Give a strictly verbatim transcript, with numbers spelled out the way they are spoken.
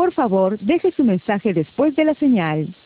Por favor, deje su mensaje después de la señal.